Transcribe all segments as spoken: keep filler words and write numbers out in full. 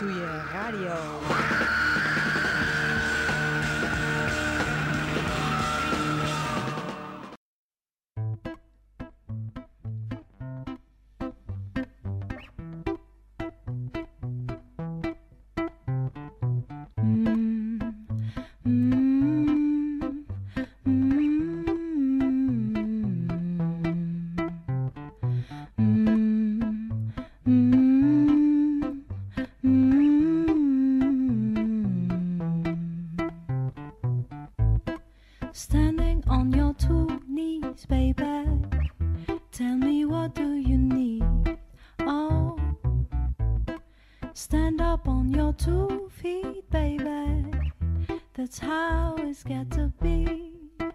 doe je radio. Standing on your two knees, baby. Tell me, what do you need? Oh, stand up on your two feet, baby. That's how it's got to be.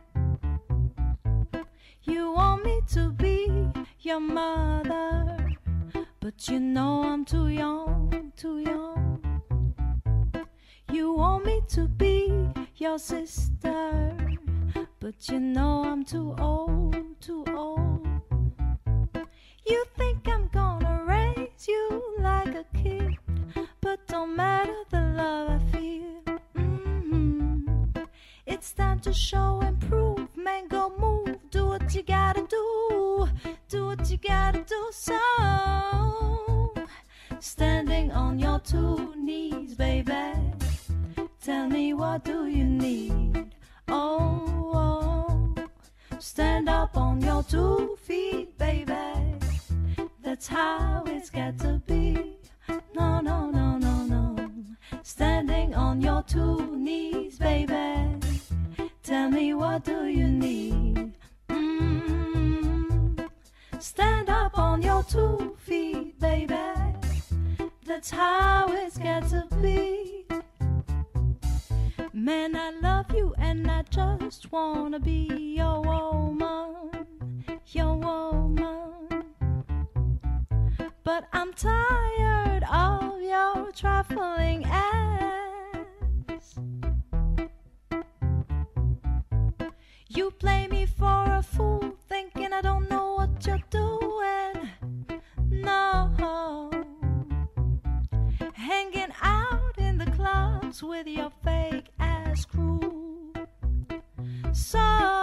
You want me to be your mother, but you know I'm too young, too young. You want me to be your sister, but you know I'm too old, too old. You think I'm gonna raise you like a kid, but don't matter the love I feel. Mm-hmm. It's time to show and prove, man, go move. Do what you gotta do, do what you gotta do. So, standing on your two knees, baby. Tell me, what do you need? Oh, oh, stand up on your two feet, baby. That's how it's got to be. No, no, no, no, no. Standing on your two knees, baby. Tell me, what do you need? Mm-hmm. Stand up on your two feet, baby. That's how it's got to be. Man, I love you and I just wanna be your woman, your woman. But I'm tired of your trifling acts. You play me for a fool, thinking I don't know what you're doing. No, hanging out in the clubs with your fake ass crew. So,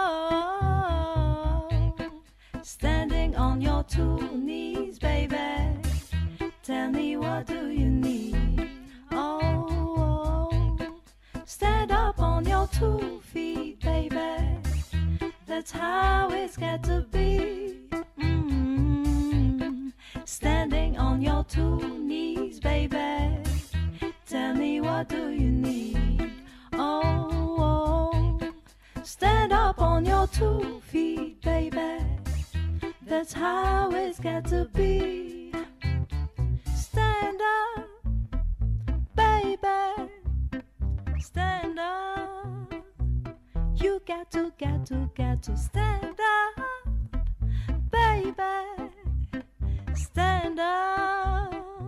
standing on your two knees, baby. Tell me, what do you need? Oh, oh, stand up on your two feet, baby. That's how it's got to be. Mm-hmm. Standing on your two knees, baby. Tell me, what do you need? Oh, oh, stand up on your two feet, baby. That's how it's got to be. Stand up, baby. Stand up. You got to, got to, got to stand up, baby. Stand up.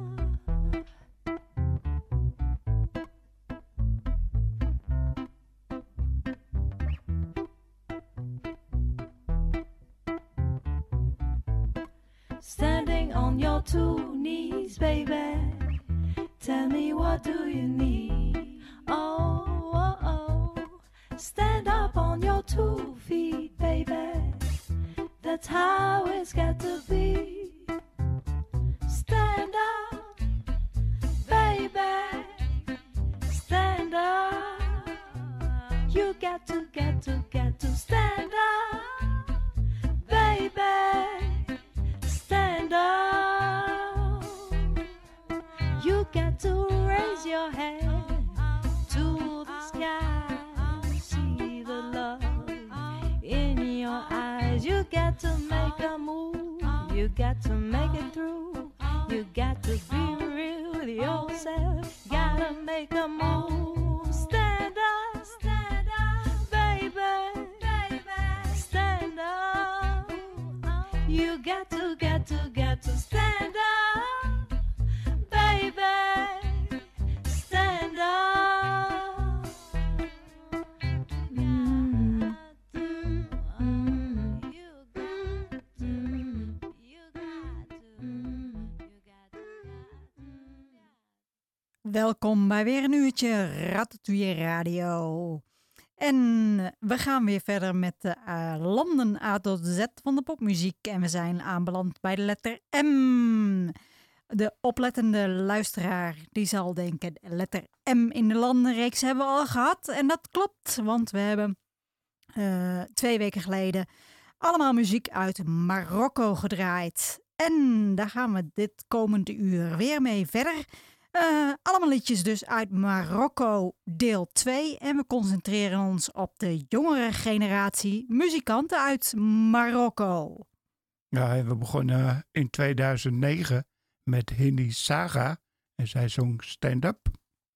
Standing on your two knees, baby. Tell me, what do you need? Oh, oh, oh. Stand up on your two feet, baby. That's how it's got to be. Stand up, baby. Stand up. You got to, got to, got to stand up, baby. Stand up. You got to raise your hand to the sky. See the love in your eyes. You got to make a move. You got to make it through. You got to be real with yourself. Gotta make a move. Stand up, stand up, baby, baby. Stand up. You got to, got to, got to stand up, baby. Stand up. Mm-hmm. Mm-hmm. welkom bij weer een uurtje Ratatouille Radio. En we gaan weer verder met de uh, landen A tot Z van de popmuziek. En we zijn aanbeland bij de letter M. De oplettende luisteraar die zal denken, de letter M in de landenreeks hebben we al gehad. En dat klopt, want we hebben uh, twee weken geleden allemaal muziek uit Marokko gedraaid. En daar gaan we dit komende uur weer mee verder. Uh, allemaal liedjes dus uit Marokko deel twee. En we concentreren ons op de jongere generatie muzikanten uit Marokko. Ja, we begonnen in tweeduizend negen met Hindi Saga. En zij zong stand-up.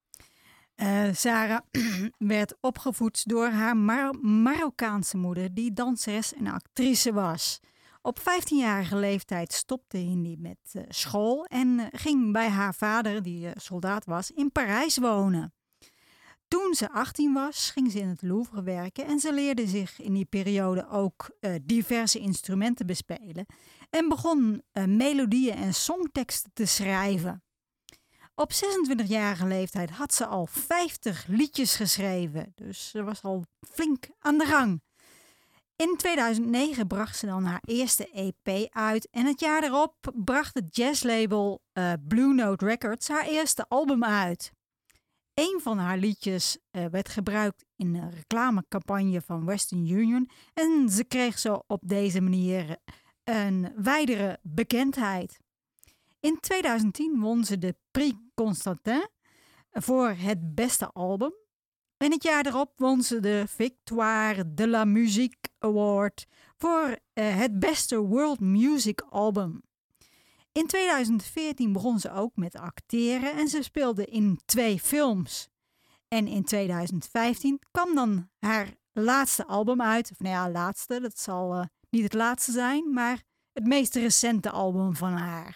Uh, Sarah werd opgevoed door haar Mar- Marokkaanse moeder, die danseres en actrice was. Op vijftienjarige leeftijd stopte Hindi met uh, school en uh, ging bij haar vader, die uh, soldaat was, in Parijs wonen. Toen ze achttien was, ging ze in het Louvre werken en ze leerde zich in die periode ook uh, diverse instrumenten bespelen en begon uh, melodieën en songteksten te schrijven. Op zesentwintigjarige leeftijd had ze al vijftig liedjes geschreven, dus ze was al flink aan de gang. In tweeduizend negen bracht ze dan haar eerste E P uit en het jaar daarop bracht het jazzlabel uh, Blue Note Records haar eerste album uit. Een van haar liedjes uh, werd gebruikt in een reclamecampagne van Western Union en ze kreeg zo op deze manier een wijdere bekendheid. In tweeduizend tien won ze de Prix Constantin voor het beste album. En het jaar erop won ze de Victoire de la Musique Award voor uh, het beste World Music Album. In tweeduizend veertien begon ze ook met acteren en ze speelde in twee films. En in tweeduizend vijftien kwam dan haar laatste album uit. Of nou ja, laatste, dat zal uh, niet het laatste zijn, maar het meest recente album van haar.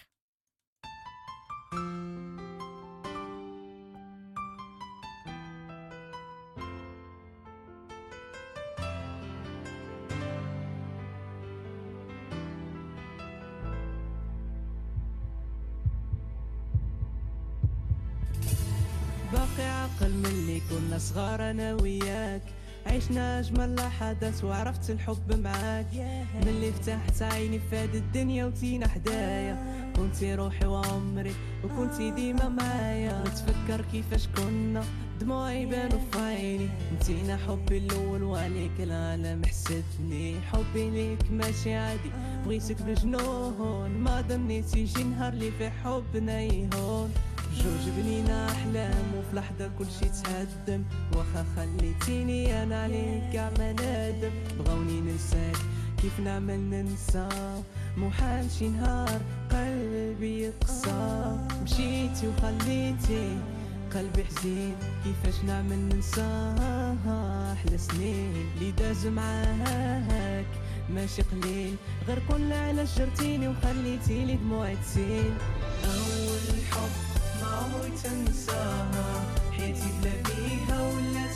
باقي عاقل من اللي كنا صغار انا وياك عشنا اجمل لحظات وعرفت الحب معاك من اللي فتحت عيني فاد الدنيا وتينا حدايا كنتي روحي وعمري وكنتي ديما معايا نتفكر كيفاش كنا دموعي بانوا في عيني نتينا حبي الاول وعليك العالم حسدني حبي ليك ماشي عادي بغيتك بجنون ما ظنيت يجي نهار اللي في حبنا يهون جوج بنينا احلام وفي لحظه كلشي تهدم واخا خليتيني انا عليك ما نادم بغاوني ننساك كيف نعمل ننسى محال شي نهار قلبي يتقسى مشيتي وخليتي قلبي حزين كيفاش نعمل ننساها احلى سنين اللي داز معاك ماشي قليل غير كل علاش جرتيني وخليتي لي دموعي تسيل اول حب ما عمري تنساها حياتي بلا بيها ولا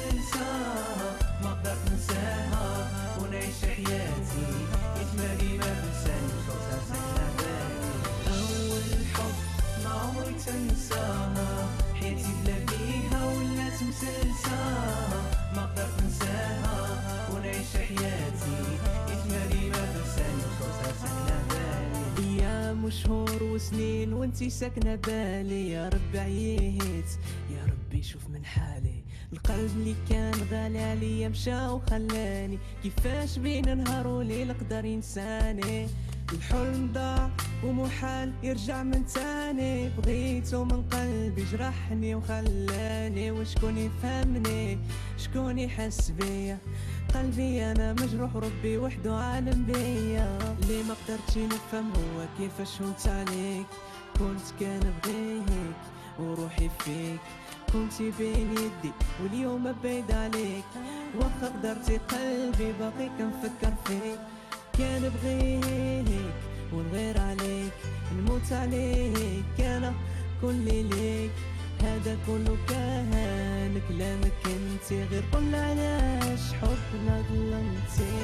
مسلساها ما قدرت ننساها ونعيش حياتي يتمالي ما بنساني صوتها ساكنة بالي أول حب ما عمري تنساها حياتي بلا بيها ولا مسلساها ما قدرت ننساها ونعيش حياتي يتمالي ما بنساني صوتها ساكنة بالي أيام وشهور وسنين وانتي ساكنة بالي يا رب عييت يا ربي شوف من حالي القلب اللي كان غالي عليا مشى وخلاني كيفاش بين نهار وليل قدر ينساني الحلم ضاع ومحال يرجع من تاني بغيته من قلبي جرحني وخلاني وشكون يفهمني شكون يحس بيا قلبي انا مجروح ربي وحده عالم بيا اللي ما قدرتش نفهم هو كيفاش هونت عليك كنت كان بغيك وروحي فيك كنتي بين يدي واليوم بعيد عليك واخا قدرتي قلبي باقي كنفكر فيك كان بغيك ونغير عليك نموت عليك انا كل ليك هذا كله كان كلامك انتي غير قول علاش حبنا ظلمتي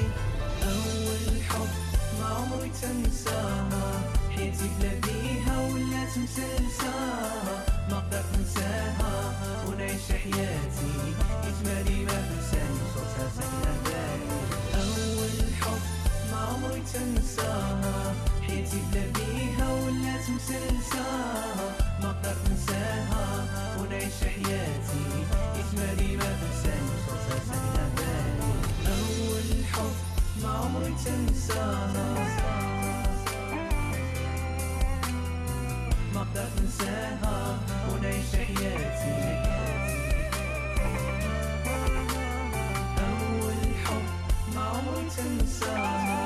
اول حب ما عمري تنساها حياتي بلا بيها ولا تمسلساها ما قدرت ننساها مسلسلة ما قدرت ننساها ونعيش حياتي اسمها ديما في لساني صوتها ساكنة بالي أول حب ما عمري تنساها ما قدرت ننساها ونعيش حياتي أول حب ما عمري تنساها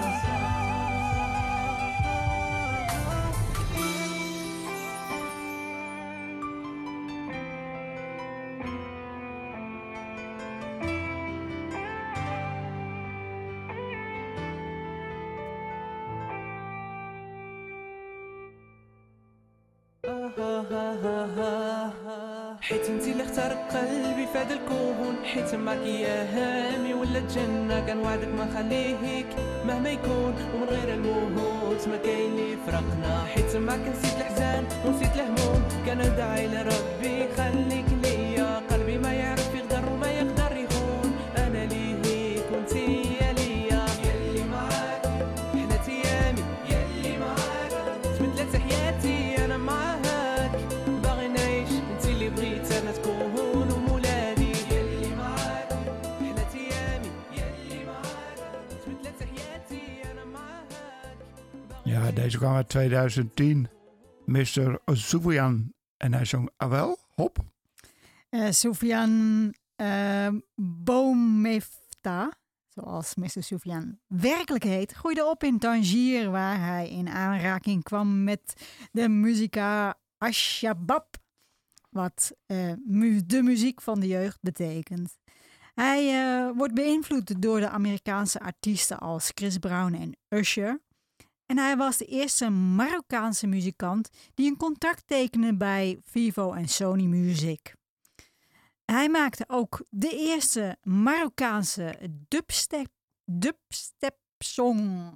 حيت انتي اللي اختارك قلبي فهاد الكون حيت معاك يا هامي ولا الجنة كنوعدك ما خليهك مهما يكون ومن غير الموت ما كاين اللي يفرقنا حيت معاك نسيت الحزان ونسيت الهموم كندعي لربي خليك ليا قلبي ما يعرف يقدر وما يقدر يخون انا ليك وانتي يا ليا يلي معاك حلات ايامي يلي معاك تبدلت حياتي انا معاك باغي نعيش انتي اللي بغيت انا تكون ومولادي يلي معاك حلات ايامي يلي معاك تبدلت حياتي انا معاك. Ja, deze kwam uit twintig tien. mister Soufiane. En hij zong Awel, hop. Uh, Soufiane uh, Boumefta, zoals mister Soufiane werkelijk heet, groeide op in Tangier, waar hij in aanraking kwam met de muzika Ashabab, wat uh, mu- de muziek van de jeugd betekent. Hij uh, wordt beïnvloed door de Amerikaanse artiesten als Chris Brown en Usher. En hij was de eerste Marokkaanse muzikant die een contract tekende bij Vivo en Sony Music. Hij maakte ook de eerste Marokkaanse dubstep, dubstep song.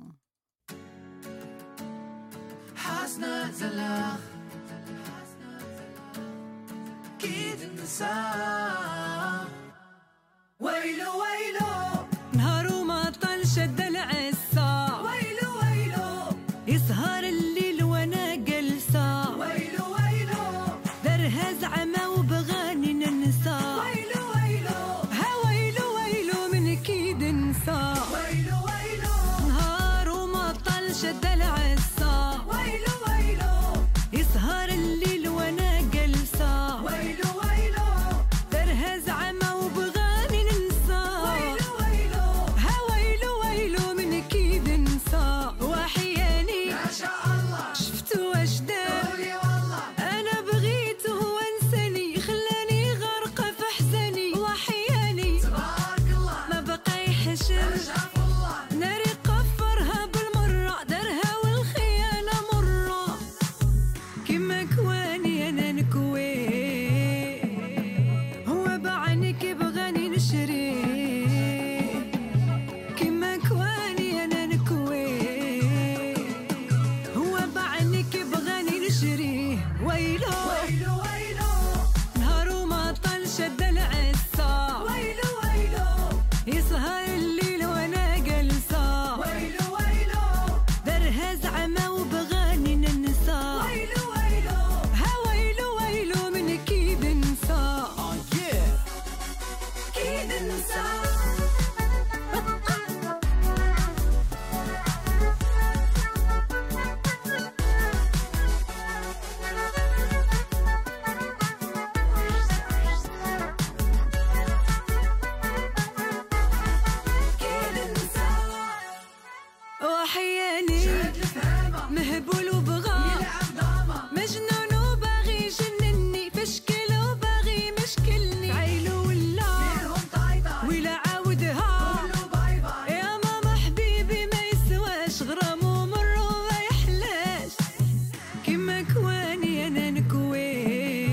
ويلو ويلو نهار ما طال شد العصا ويلو ويلو يسهر الليل وانا جلسة ويلو ويلو درها زعمة وبغاني ننسى ويلو ويلو ها ويلو ويلو من كيد نسى ويلو ويلو نهار ما طال شد العصا ويلو ويلو يسهر الليل وانا جلسة ويلو ويلو درها زعمة وبغاني ننسى ويلو ويلو ها ويلو ويلو من كيد نسى وحياني ما شاء الله شفتو واش دار قولي والله انا بغيته وانساني خلاني غارقة في حزاني وحياني تبارك الله ما بقى يحشم شاف الله ناري قفرها بالمرة دارها والخيانة مرة كما كواني انا نكوي هو بعينك بغاني نشري كما كواني انا نكوي هو بعينك بغاني نشري ويلو ويلو ويلو نهار ما طال شد العصا ويلو ويلو يسهر الليل وانا جلسة ويلو ويلو درها زعمة وبغاني ننسى ويلو ويلو ها ويلو ويلو من كيد نسى كيد نسى وحياني مهبول وبغى مجنون وباغي يجنني فشكل وباغي مشكلني عيلو ولا ولا عاودها يا ماما حبيبي ما يسواش غرام ومر وما يحلاش كما كواني انا نكوي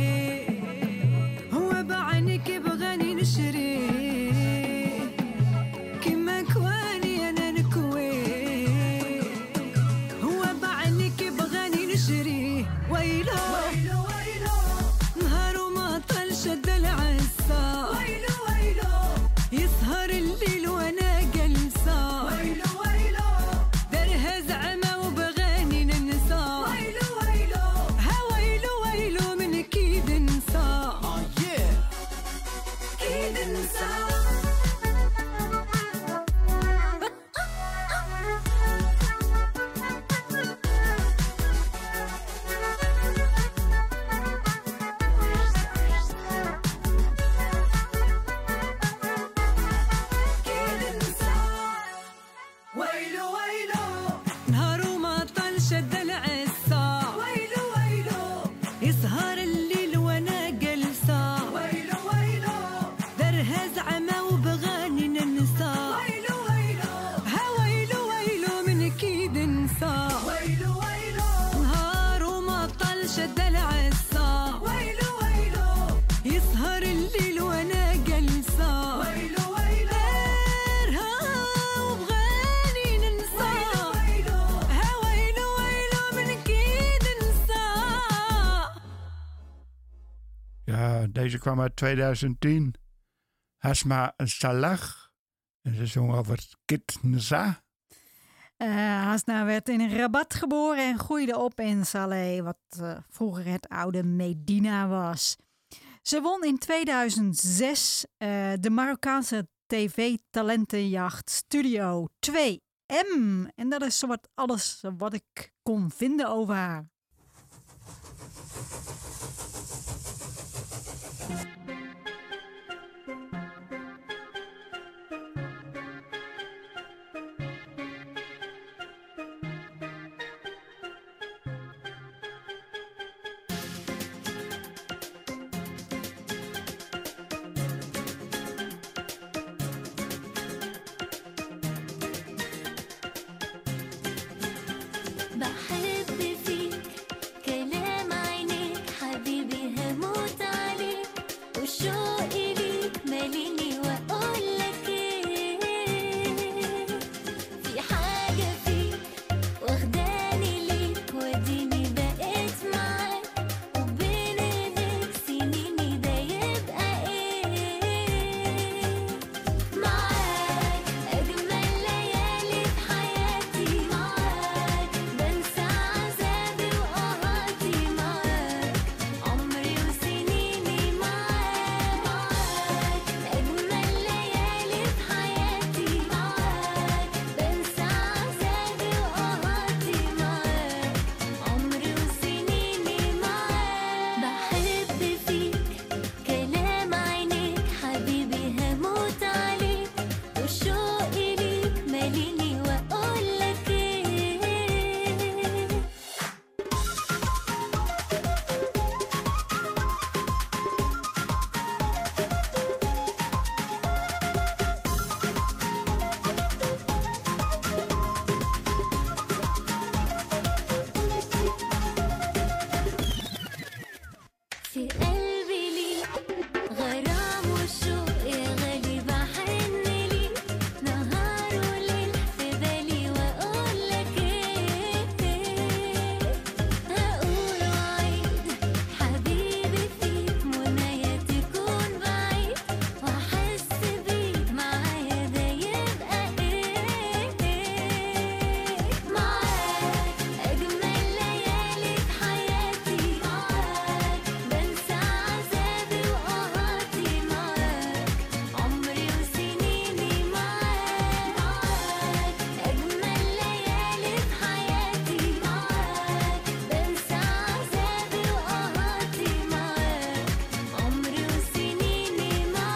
هو بعينك بغاني نشري كما كواني انا نكوي هو بعينك بغاني نشري ويلو ويلو ويلو نهار ما طال شد العصا ويلو ويلو يسهر الليل وانا جلسة ويلو ويلو درها زعمة وبغاني ننسى ويلو ويلو شد العصا ويلو ويلو يسهر الليل وانا جلسة ويلو ويلو غيرها وبغاني ننسى ويلو ها ويلو ويلو من كي ننسى. Ja, deze kwam uit twintig tien. Hasma Salah. En ze zong over Kit Nza. Uh, Hasna werd in Rabat geboren en groeide op in Saleh, wat uh, vroeger het oude Medina was. Ze won in tweeduizend zes uh, de Marokkaanse tv-talentenjacht Studio twee M. En dat is zowat alles wat ik kon vinden over haar. بحب فيك كلام عينيك حبيبي هموت عليك وشوقي ليك ماليني واقول لك ايه في حاجة فيك واخداني ليك وديني بقيت معاك وبين ايديك سنيني ده يبقى ايه معاك اجمل ليالي في حياتي معاك بنسى عذابي وقهرتي معاك عمري وسنيني معاك معاك أجمل ليالي في حياتي معاك بنسى عذابي وقهرتي معاك عمري وسنيني معاك بحب فيك كلام عينيك حبيبي هموت عليك وشوقي ليك ماليني واقول لك ايه في قلبي ليك غرام وشوق يا غالي بحن ليك نهار وليل في بالي واقول لك ايه هقول وعيد حبيبي فيك منايا تكون بعيد واحس بيك معايا ده يبقى ايه معاك اجمل ليالي في حياتي معاك بنسى عذابي وقهرتي معاك عمري وسنيني معاك معاك أجمل ليالي في حياتي معاك بنسى عذابي وقهرتي معاك عمري وسنيني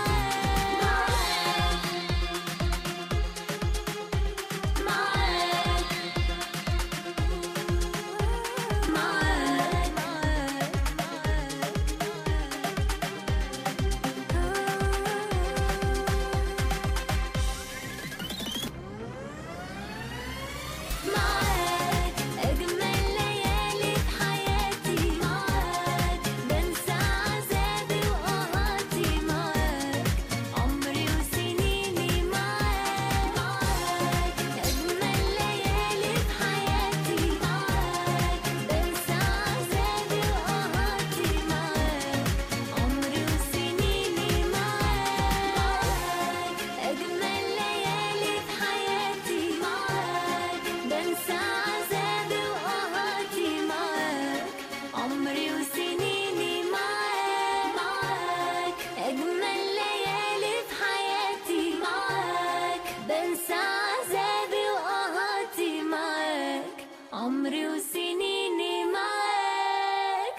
معاك أجمل ليالي في حياتي معاك بنسى عذابي وقهرتي معاك عمري وسنيني معاك معاك أجمل ليالي في حياتي معاك بنسى عذابي وقهرتي معاك عمري وسنيني معاك أجمل ليالي في حياتي معاك بنسى عذابي وقهرتي معاك عمري وسنيني معاك معاك أجمل ليالي في حياتي معاك بنسى عذابي وقهرتي معاك عمري وسنيني معاك.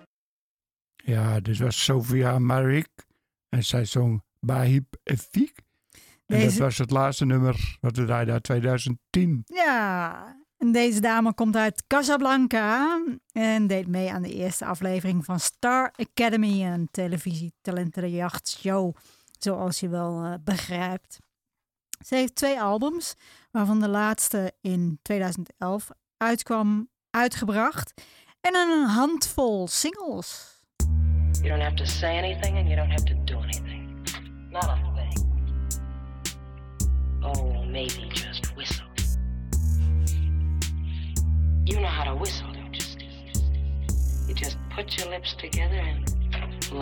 Ja, dit was Sophia Marik. En zij zong Bahib Efik. En dat Deze- was het laatste nummer wat we draaiden uit twintig tien. Ja, en deze dame komt uit Casablanca en deed mee aan de eerste aflevering van Star Academy, een televisietalentenjachtshow, zoals je wel uh, begrijpt. Ze heeft twee albums, waarvan de laatste in twintig elf uitkwam, uitgebracht, en een handvol singles. You don't have to say anything and you don't have to do anything. Not a thing. Oh, maybe just whistle. You know how to whistle, don't you, Steve? You just put your lips together and blow.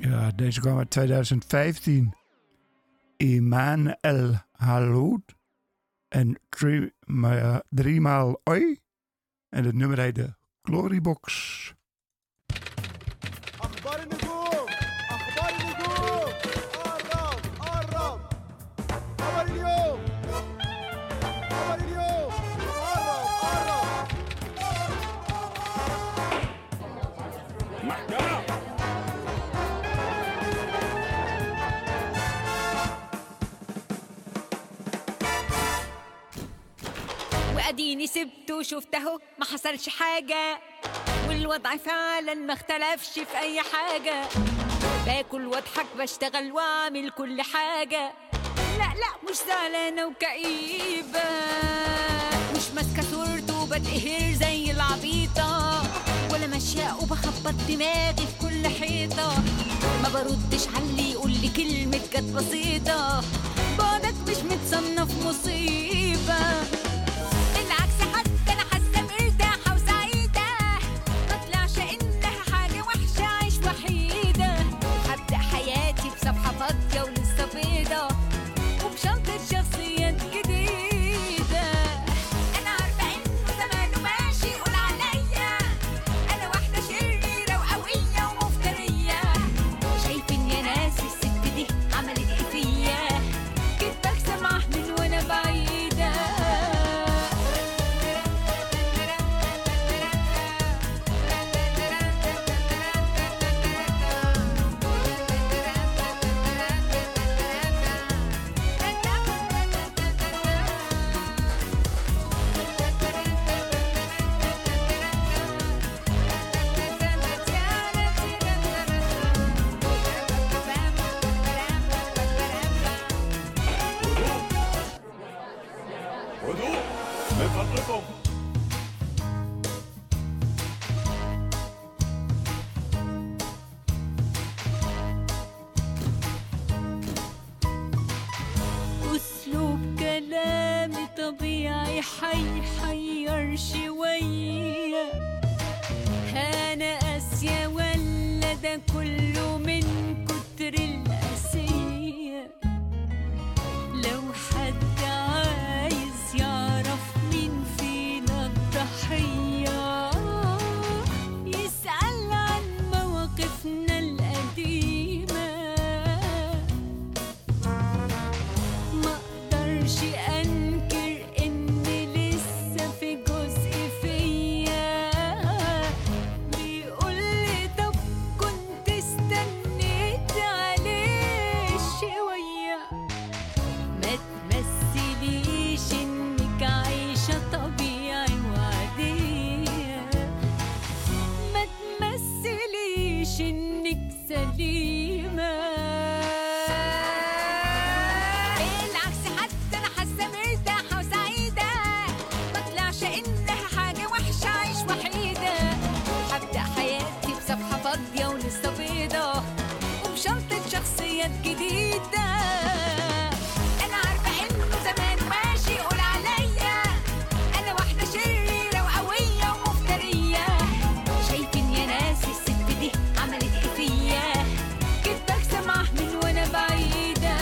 Ja, deze kwam uit twintig vijftien. Iman El Haloud. En drie, uh, driemaal Oi. En het nummer heet de Glorybox. أخبار النجوم أخبار النجوم قرب قرب خبر اليوم خبر اليوم قرب قرب واديني سبته وشفته ما حصلش حاجة، والوضع فعلا ما اختلفش في اي حاجة. باكل واضحك بشتغل واعمل كل حاجة، لا لا مش زعلانة وكئيبة، مش ماسكة صورته وبتقهر زي العبيطة، ولا ماشية وبخبط دماغي في كل حيطة. ما بردش علي يقولي كلمة جت بسيطة، بعدك مش متصنف مصيبة. بالعكس حتى انا حاسة مرتاحة وسعيدة، ما طلعش انها حاجة وحشة عيش وحيدة. هبدأ حياتي بصفحة فاضية ولسه بيضة، وبشنطة شخصيات جديدة. انا عارفة انه زمانه ماشي يقول عليا انا واحدة شريرة وقوية ومفترية. شايفين يا ناس الست دي عملت ايه فيا، كنت بكسب من وانا بعيدة. هدوء من فضلكم. أسلوب كلامي طبيعي حيحير شوية، أنا قاسية ولا ده كله من كتر القاسية؟ لو حد عايز يعرف مين فينا الضحية، يسأل عن مواقفنا القديمة. ما اقدرش انكر ان لسه في جزء فيا بيقولي طب كنت استنيت عليه شوية. ما تمثليش انك عايشة طبيعي وعادية، ما تمثليش انك سليمة. بالعكس حتى انا حاسة مرتاحة وسعيدة، ما طلعش انها حاجة وحشة عيش وحيدة. هبدأ حياتي بصفحة فاضية ولسه بيضة، وبشنطة شخصيات جديدة. انا عارفة انه زمانه ماشي يقول عليا انا واحدة شريرة وقوية ومفترية. شايفين يا ناس الست دي عملت ايه فيا، كنت بكسب من وانا بعيدة.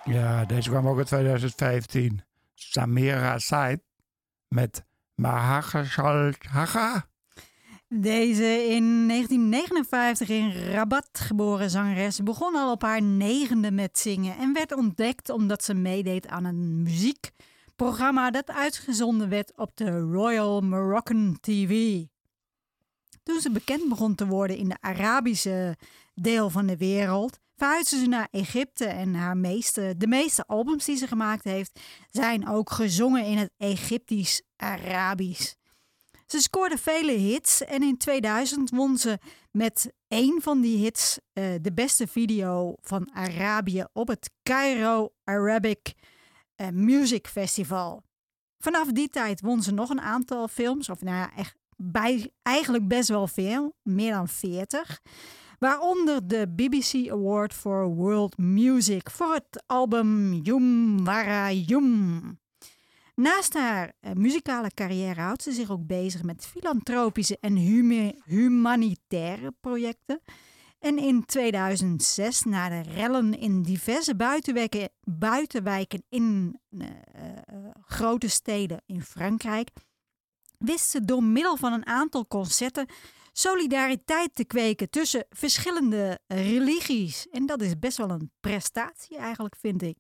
Ja, deze kwam ook in twintig vijftien. Samira Said met Mahagashal Haga. Deze in negentien negenenvijftig in Rabat geboren zangeres begon al op haar negende met zingen en werd ontdekt omdat ze meedeed aan een muziekprogramma dat uitgezonden werd op de Royal Moroccan T V. Toen ze bekend begon te worden in de Arabische deel van de wereld, verhuisde ze naar Egypte en haar meeste, de meeste albums die ze gemaakt heeft zijn ook gezongen in het Egyptisch-Arabisch. Ze scoorde vele hits en in tweeduizend won ze met één van die hits uh, de beste video van Arabië op het Cairo Arabic uh, Music Festival. Vanaf die tijd won ze nog een aantal films, of nou ja, echt bij, eigenlijk best wel veel, meer dan veertig. Waaronder de B B C Award for World Music voor het album Yum Wara Yum. Naast haar uh, muzikale carrière houdt ze zich ook bezig met filantropische en huma- humanitaire projecten. En in tweeduizend zes, na de rellen in diverse buitenwijken, buitenwijken in uh, uh, grote steden in Frankrijk, wist ze door middel van een aantal concerten solidariteit te kweken tussen verschillende religies. En dat is best wel een prestatie eigenlijk, vind ik.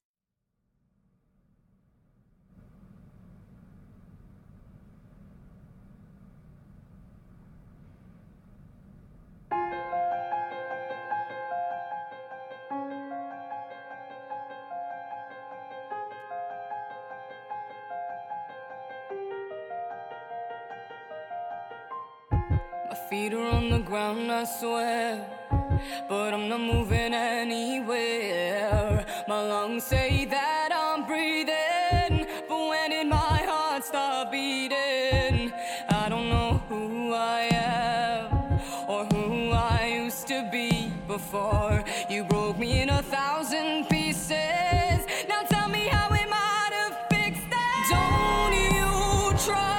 My feet are on the ground, I swear, but I'm not moving anywhere. My lungs say that I'm breathing, but when did my heart stop beating? I don't know who I am or who I used to be before you broke me in a thousand pieces. Now tell me how am I to fix that? Don't you try.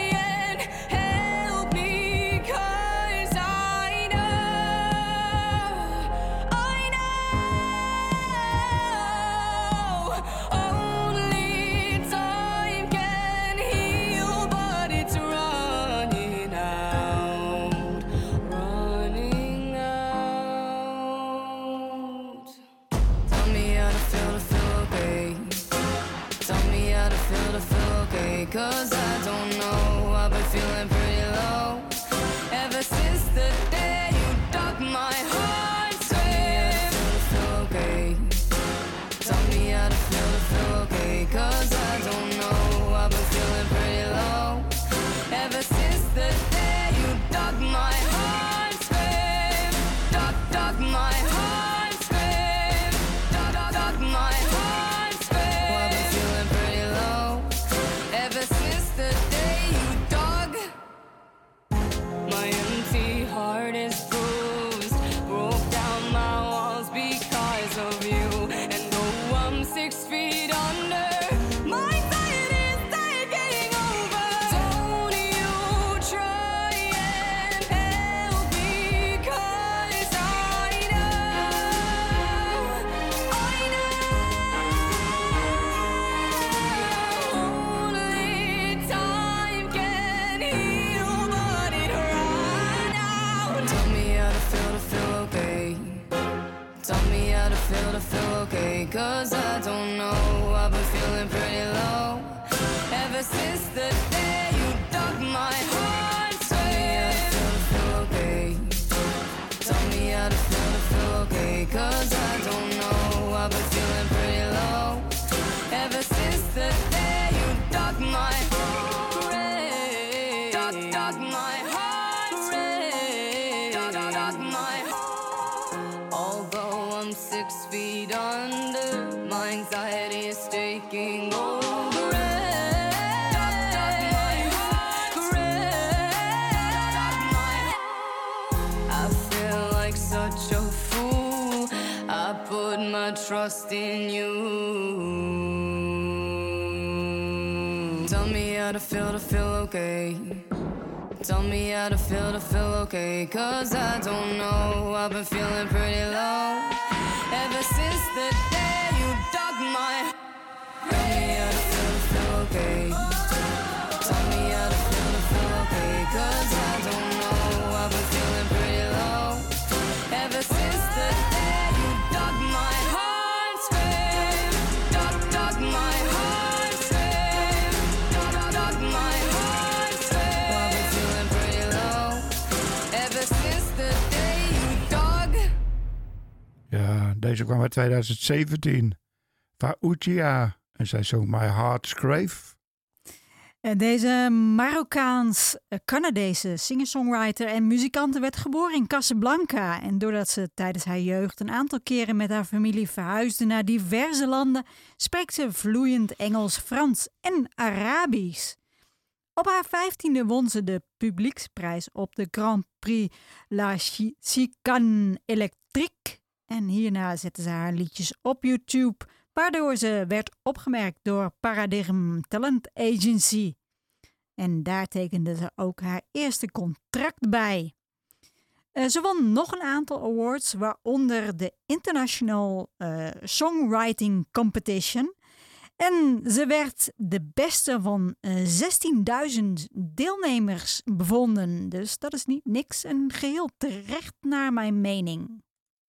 Cause I don't know, I've been feeling pretty low ever since the day you dug my heart in. Tell me how to feel to feel okay. Cause I don't know, I've been feeling pretty low ever since the day you dug my heart in. Dug, dug my heart in. Dug, dug, dug my heart in. I've been feeling pretty low ever since the day you dug. My empty heart is bruised, broke down my walls because of you. And though I'm six feet under, my anxiety is taking over. Don't you try and help me, cause I know, I know only time can heal, but it ran out. Tell me how to feel to feel okay. Tell me how to feel to feel okay. Cause I don't know, I've been feeling pretty low ever since the day you dug my heart in. Tell me how to feel to feel okay. Cause I don't know, I've been feeling pretty low ever since the day you dug my heart in. Dug, dug my heart in. Dug, dug my heart. Although I'm six feet under, my anxiety is taking over. Dug, dug my heart in. Dug my heart. I feel like such a fool, I put my trust in you. Tell me how to feel to feel okay. Tell me how to feel to feel okay. Cause I don't know, I've been feeling pretty low ever since the day you died. okay. Taught me how to feel to feel okay. Cause I don't know, I've been feeling pretty low ever since the day you dug my heart straight. Dug, dug my heart straight. Dug, dug my heart straight. I've been feeling pretty low ever since the day you dug. Ja, deze kwam uit twintig zeventien van Utia en zij zong My Heart's Grave. Deze Marokkaans-Canadese singer-songwriter en muzikante werd geboren in Casablanca. En doordat ze tijdens haar jeugd een aantal keren met haar familie verhuisde naar diverse landen, spreekt ze vloeiend Engels, Frans en Arabisch. Op haar vijftiende won ze de publieksprijs op de Grand Prix La Chicane Electrique. En hierna zette ze haar liedjes op YouTube, waardoor ze werd opgemerkt door Paradigm Talent Agency. En daar tekende ze ook haar eerste contract bij. Uh, ze won nog een aantal awards, waaronder de International uh, Songwriting Competition. En ze werd de beste van uh, zestienduizend deelnemers bevonden. Dus dat is niet niks en geheel terecht naar mijn mening.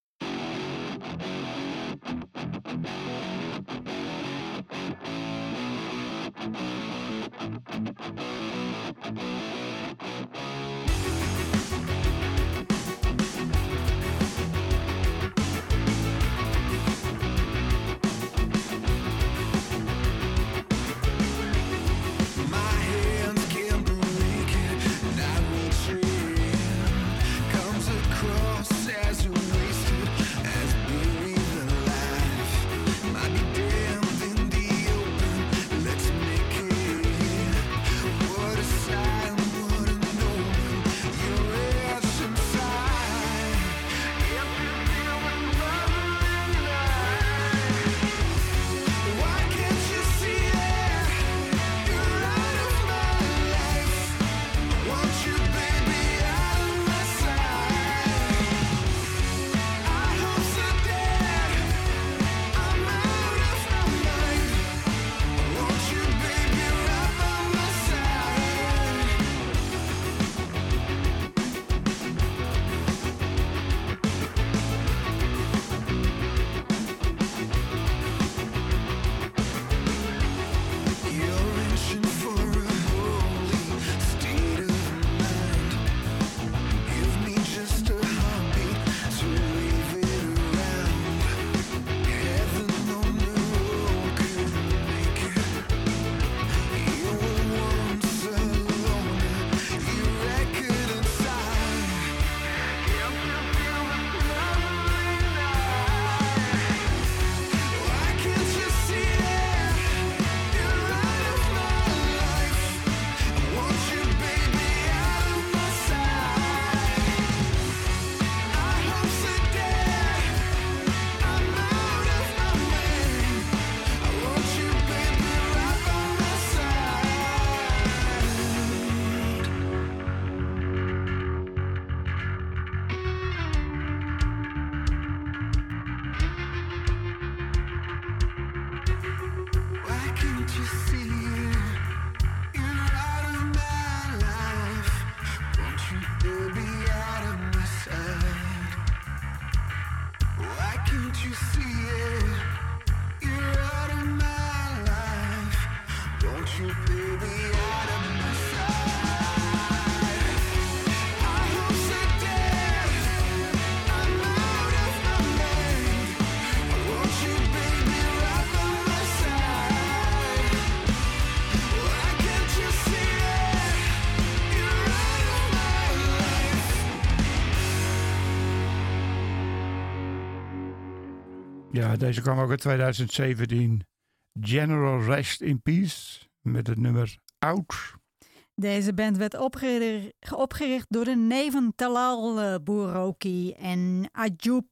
Ja, deze kwam ook in twintig zeventien. General Rest in Peace met het nummer Out. Deze band werd opgericht, opgericht door de neven Talal uh, Bourouki en Ayoub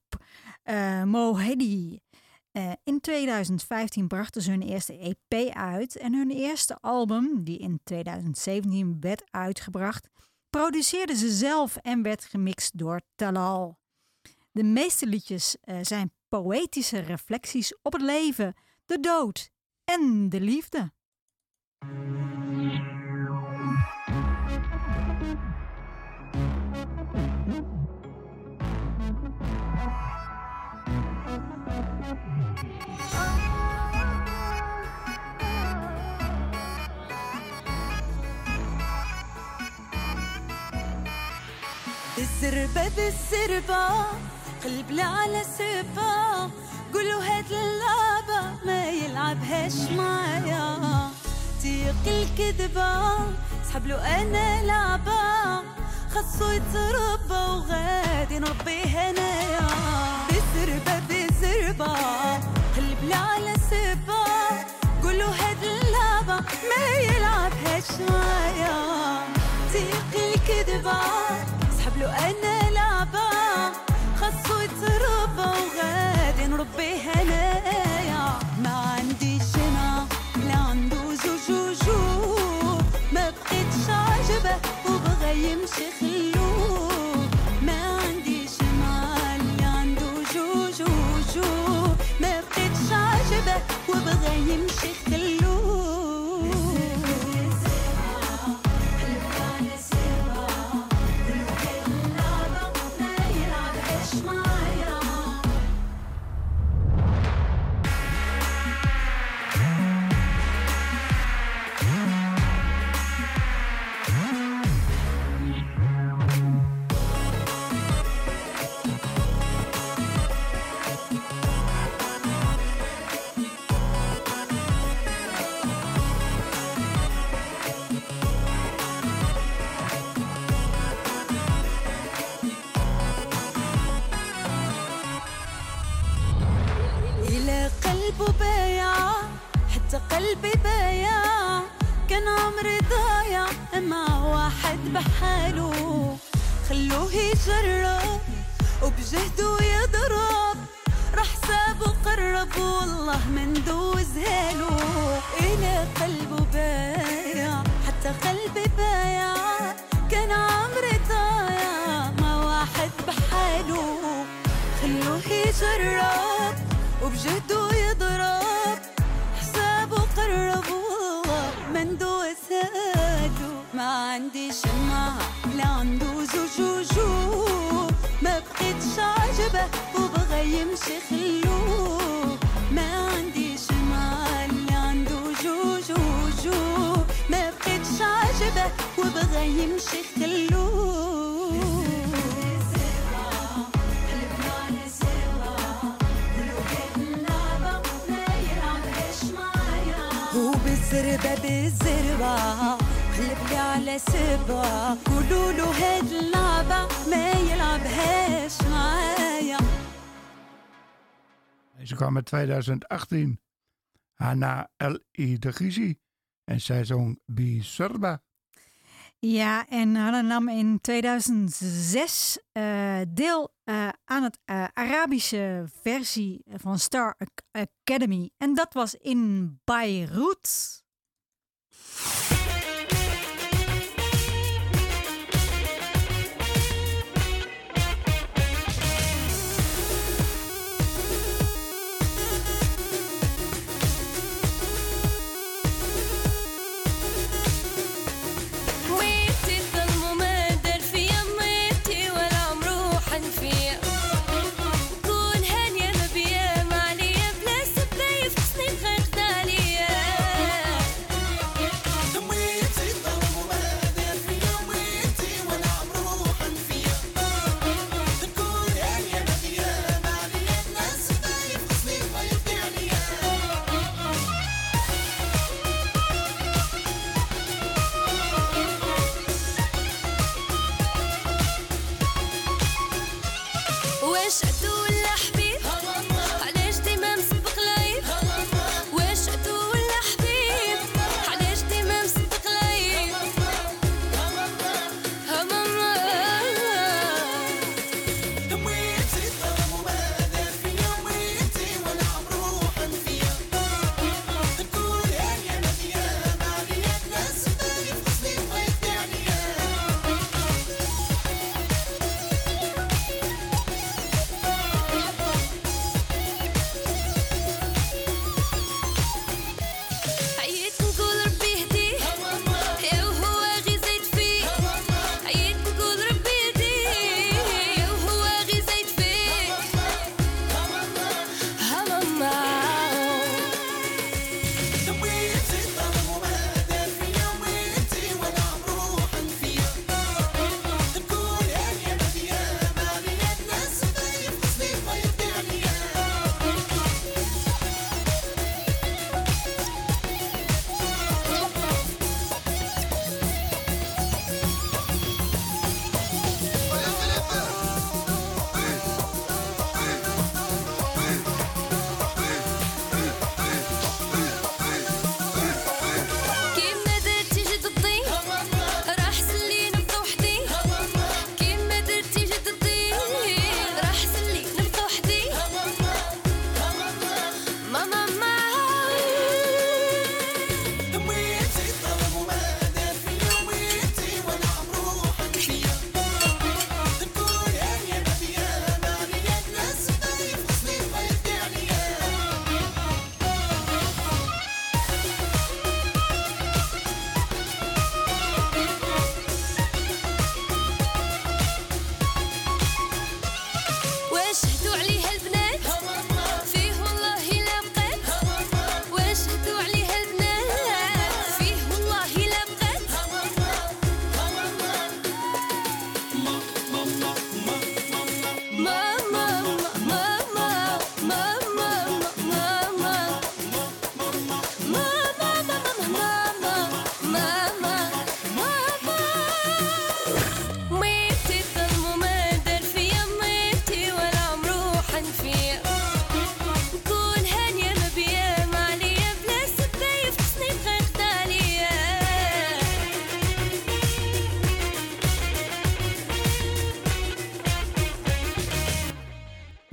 uh, Mohedi. Uh, in twintig vijftien brachten ze hun eerste E P uit en hun eerste album, die in twintig zeventien werd uitgebracht, produceerden ze zelf en werd gemixt door Talal. De meeste liedjes uh, zijn poëtische reflecties op het leven, de dood en de liefde. بالزربة بالزربة قلب لي على سبا قولوا هاد اللعبة ما يلعبهاش معايا تيق الكذبة سحب له أنا لعبة خاصو يتربى وغادي نربيه هنايا بالزربة بالزربة قلب لي على سبا قولوا هاد اللعبة ما يلعبهاش معايا تيق الكذبة سحب له أنا لعبة خاصو يتربى وغادي نربيه هنايا ما عنديش أنا لا عنده زوجوجو ما بقيتش عجبه وبغى يمشي خلوه ما عنديش أنا لا عنده زوجوجو ما بقيتش عجبه وبغى يمشي خلوه قلبي بايع كان عمري ضايع مع واحد بحاله خلوه يجرب وبجهده يضرب راح ساب وقرب والله من دوزها له إلى قلبه بايع حتى قلبي بايع كان عمري ضايع مع واحد بحاله خلوه يجرب وبجهده يضرب قرب والله من دوساله ما عنديش معه لا عنده زوجوجو ما بقيتش عجبه وبغى يمشي خلوه ما عنديش معه لا عنده زوجوجو ما بقيتش عجبه وبغى يمشي خلوه بالزربة بالزربة قلبي على سبا قولوا له هاد اللعبة ما يلعبهاش معايا. Deze kwam in twintig achttien. Hanna El Idrisi en zij zong Bizarba. Ja, en Hanna nam in tweeduizend zes uh, deel uh, aan het uh, Arabische versie van Star Academy. En dat was in Beirut. Then we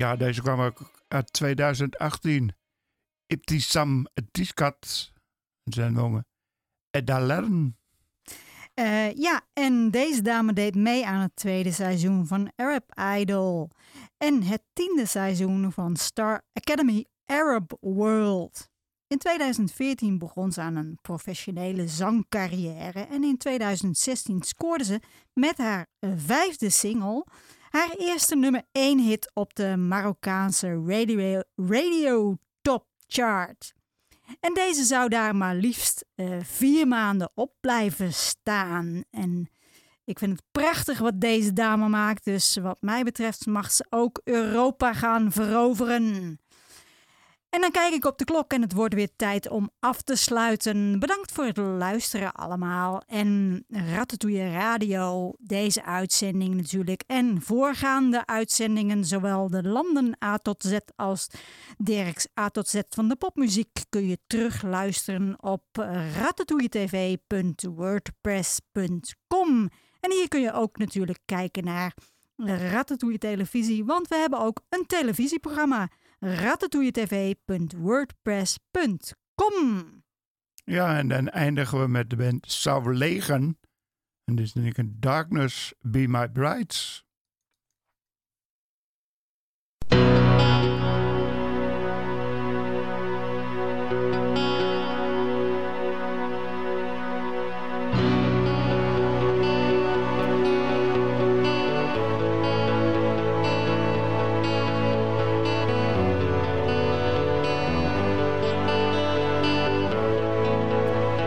Ja, deze kwam ook uit tweeduizend achttien. Ibtisam Tiskat. Zijn jongen. Edalern. Uh, ja, en deze dame deed mee aan het tweede seizoen van Arab Idol. En het tiende seizoen van Star Academy Arab World. In tweeduizend veertien begon ze aan een professionele zangcarrière. En in tweeduizend zestien scoorde ze met haar vijfde single haar eerste nummer één hit op de Marokkaanse radio, radio Top Chart. En deze zou daar maar liefst uh, vier maanden op blijven staan. En ik vind het prachtig wat deze dame maakt. Dus wat mij betreft mag ze ook Europa gaan veroveren. En dan kijk ik op de klok en het wordt weer tijd om af te sluiten. Bedankt voor het luisteren allemaal. En Ratatouille Radio, deze uitzending natuurlijk. En voorgaande uitzendingen, zowel de landen A tot Z als Dirks A tot Z van de popmuziek, kun je terugluisteren op ratatouilletv punt wordpress punt com. En hier kun je ook natuurlijk kijken naar Ratatouille Televisie, want we hebben ook een televisieprogramma. ratatouilletv punt wordpress punt com. Ja, en dan eindigen we met de band Sauerlegen. En dit is natuurlijk een Darkness Be My Brides.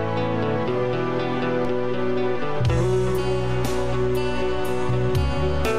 Thank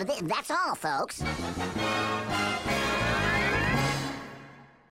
th- that's all, folks.